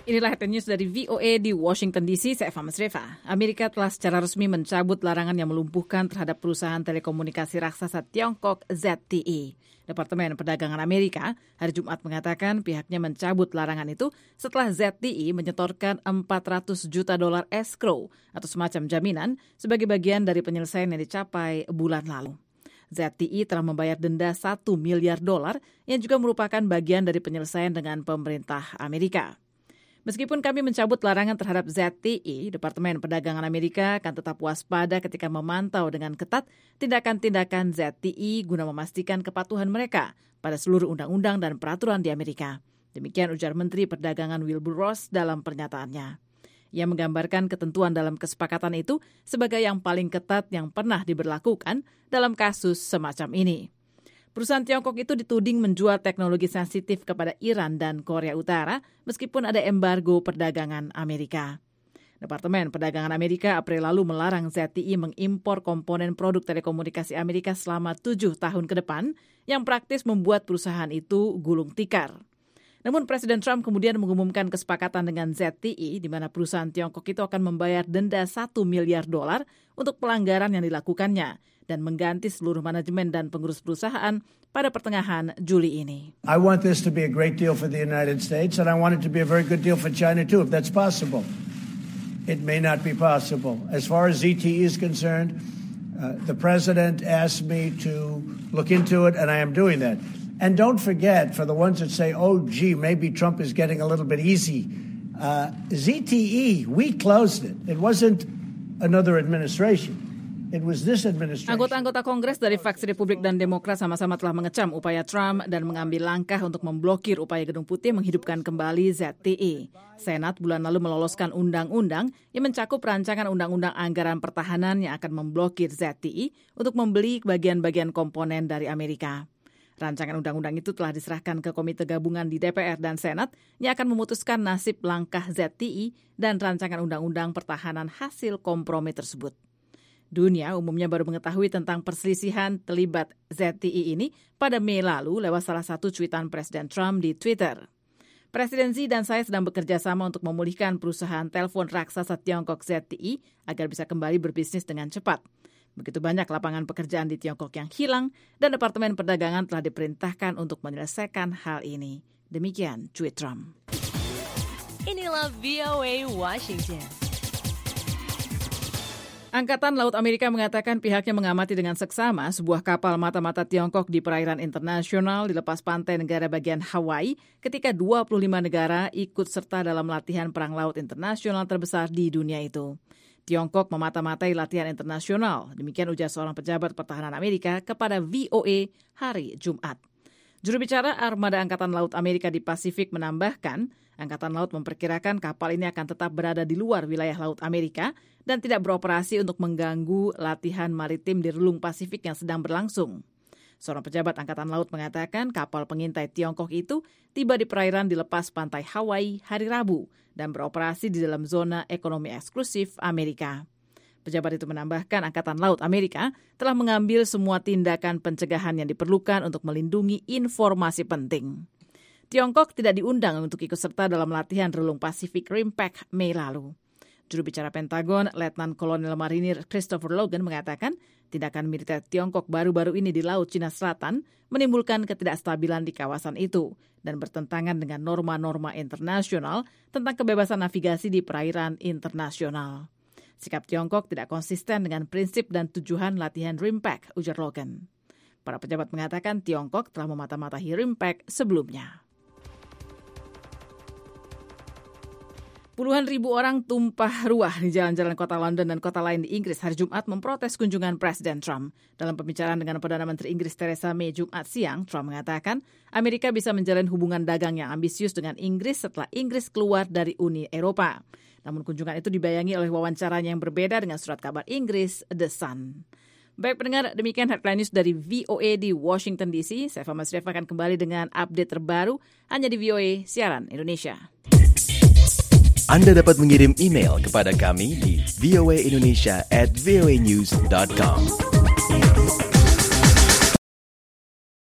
Inilah headline news dari VOA di Washington DC, saya Eva Masreva. Amerika telah secara resmi mencabut larangan yang melumpuhkan terhadap perusahaan telekomunikasi raksasa Tiongkok ZTE. Departemen Perdagangan Amerika hari Jumat mengatakan pihaknya mencabut larangan itu setelah ZTE menyetorkan $400 juta escrow atau semacam jaminan sebagai bagian dari penyelesaian yang dicapai bulan lalu. ZTE telah membayar denda $1 miliar yang juga merupakan bagian dari penyelesaian dengan pemerintah Amerika. Meskipun kami mencabut larangan terhadap ZTE, Departemen Perdagangan Amerika akan tetap waspada ketika memantau dengan ketat tindakan-tindakan ZTE guna memastikan kepatuhan mereka pada seluruh undang-undang dan peraturan di Amerika. Demikian ujar Menteri Perdagangan Wilbur Ross dalam pernyataannya. Ia menggambarkan ketentuan dalam kesepakatan itu sebagai yang paling ketat yang pernah diberlakukan dalam kasus semacam ini. Perusahaan Tiongkok itu dituding menjual teknologi sensitif kepada Iran dan Korea Utara meskipun ada embargo perdagangan Amerika. Departemen Perdagangan Amerika April lalu melarang ZTE mengimpor komponen produk telekomunikasi Amerika selama 7 tahun ke depan yang praktis membuat perusahaan itu gulung tikar. Namun Presiden Trump kemudian mengumumkan kesepakatan dengan ZTE di mana perusahaan Tiongkok itu akan membayar denda $1 miliar untuk pelanggaran yang dilakukannya dan mengganti seluruh manajemen dan pengurus perusahaan pada pertengahan Juli ini. I want this to be a great deal for the United States and I want it to be a very good deal for China too, if that's possible. It may not be possible. As far as ZTE is concerned, the president asked me to look into it and I am doing that. And don't forget, for the ones that say, oh, gee, maybe Trump is getting a little bit easy. ZTE, we closed it. It wasn't another administration. It was this administration. Anggota-anggota Kongres dari fraksi Republik dan Demokrat sama-sama telah mengecam upaya Trump dan mengambil langkah untuk memblokir upaya Gedung Putih menghidupkan kembali ZTE. Senat bulan lalu meloloskan undang-undang yang mencakup rancangan undang-undang anggaran pertahanan yang akan memblokir ZTE untuk membeli bagian-bagian komponen dari Amerika. Rancangan undang-undang itu telah diserahkan ke Komite Gabungan di DPR dan Senat yang akan memutuskan nasib langkah ZTE dan rancangan undang-undang pertahanan hasil kompromi tersebut. Dunia umumnya baru mengetahui tentang perselisihan terlibat ZTE ini pada Mei lalu lewat salah satu cuitan Presiden Trump di Twitter. Presiden Xi dan saya sedang bekerja sama untuk memulihkan perusahaan telepon raksasa Tiongkok ZTE agar bisa kembali berbisnis dengan cepat. Begitu banyak lapangan pekerjaan di Tiongkok yang hilang dan Departemen Perdagangan telah diperintahkan untuk menyelesaikan hal ini. Demikian tweet Trump. Inilah VOA Washington. Angkatan Laut Amerika mengatakan pihaknya mengamati dengan seksama sebuah kapal mata-mata Tiongkok di perairan internasional di lepas pantai negara bagian Hawaii ketika 25 negara ikut serta dalam latihan perang laut internasional terbesar di dunia itu. Tiongkok memata-matai latihan internasional, demikian ujar seorang pejabat pertahanan Amerika kepada VOA hari Jumat. Juru bicara Armada Angkatan Laut Amerika di Pasifik menambahkan, Angkatan Laut memperkirakan kapal ini akan tetap berada di luar wilayah Laut Amerika dan tidak beroperasi untuk mengganggu latihan maritim di relung Pasifik yang sedang berlangsung. Seorang pejabat Angkatan Laut mengatakan kapal pengintai Tiongkok itu tiba di perairan di lepas pantai Hawaii hari Rabu dan beroperasi di dalam zona ekonomi eksklusif Amerika. Pejabat itu menambahkan Angkatan Laut Amerika telah mengambil semua tindakan pencegahan yang diperlukan untuk melindungi informasi penting. Tiongkok tidak diundang untuk ikut serta dalam latihan relung Pacific Rim Pact Mei lalu. Juru bicara Pentagon, Letnan Kolonel Marinir Christopher Logan mengatakan tindakan militer Tiongkok baru-baru ini di Laut Cina Selatan menimbulkan ketidakstabilan di kawasan itu dan bertentangan dengan norma-norma internasional tentang kebebasan navigasi di perairan internasional. Sikap Tiongkok tidak konsisten dengan prinsip dan tujuan latihan Rim Pact, ujar Logan. Para pejabat mengatakan Tiongkok telah memata-matai Rim Pact sebelumnya. Puluhan ribu orang tumpah ruah di jalan-jalan kota London dan kota lain di Inggris hari Jumat memprotes kunjungan Presiden Trump. Dalam pembicaraan dengan Perdana Menteri Inggris Theresa May Jumat siang, Trump mengatakan Amerika bisa menjalin hubungan dagang yang ambisius dengan Inggris setelah Inggris keluar dari Uni Eropa. Namun kunjungan itu dibayangi oleh wawancaranya yang berbeda dengan surat kabar Inggris, The Sun. Baik pendengar, demikian headline news dari VOA di Washington DC. Saya Eva Masreva akan kembali dengan update terbaru hanya di VOA Siaran Indonesia. Anda dapat mengirim email kepada kami di voaindonesia@voanews.com.